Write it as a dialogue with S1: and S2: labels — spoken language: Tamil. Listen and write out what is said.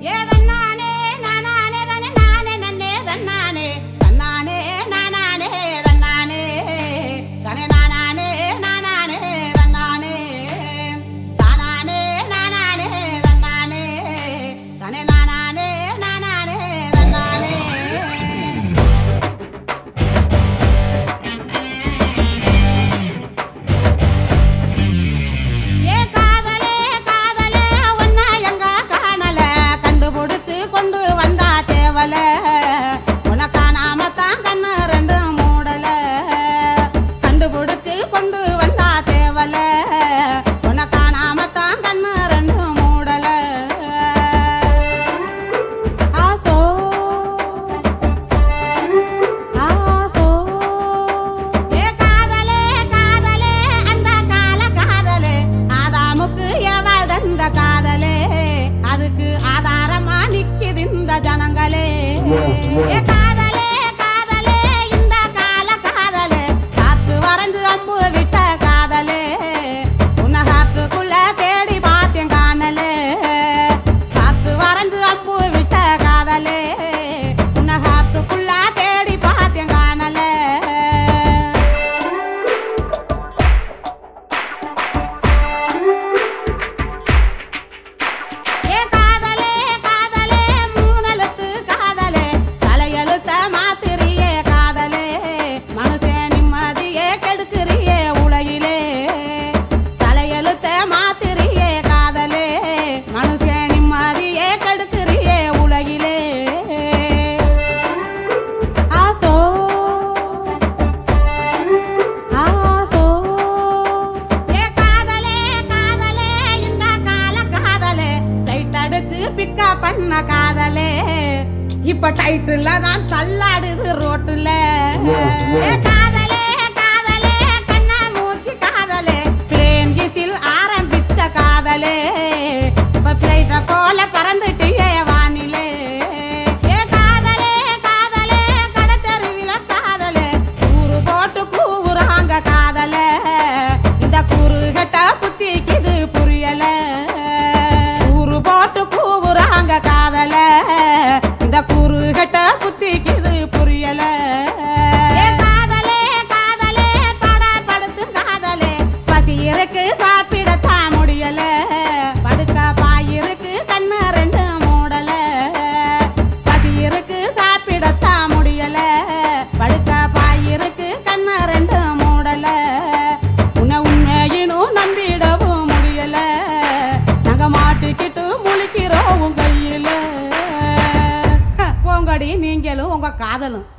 S1: இப்ப டைட்டில்ல தான் தள்ளாடுது ரோட்டுல காதலே காதலே கண்ணா மூச்சு காதலே பிளேன் கிசில் ஆரம்பிச்ச காதலே இப்ப பிளைட்ட போல பறந்துட்டியே வானிலே காதலே காதலே கடத்தெருவில காதலே கூறு போட்டு கூவுறாங்க காதலே இந்த கூறு கட்ட புத்திக்குது புரியல கூறு போட்டு கூவுறாங்க காதலே இந்த கூறு கட்ட புத்திக்குது புரியல காதலே காதலே படா படுத்து காதலே பசி இருக்கு சாப்பிடத்தான் முடியல படுக்க பாயிருக்கு கண்ணு ரெண்டு மூடல பசி இருக்கு சாப்பிடத்தான் முடியல படுக்க பாயிருக்கு கண்ணு ரெண்டு மூடல உன்னை உண்மையினும் நம்பிடவும் முடியல நாங்க மாட்டிக்கிட்டு முழிக்கிறோம் கையில போங்கடி நீங்களும் உங்க காதலும்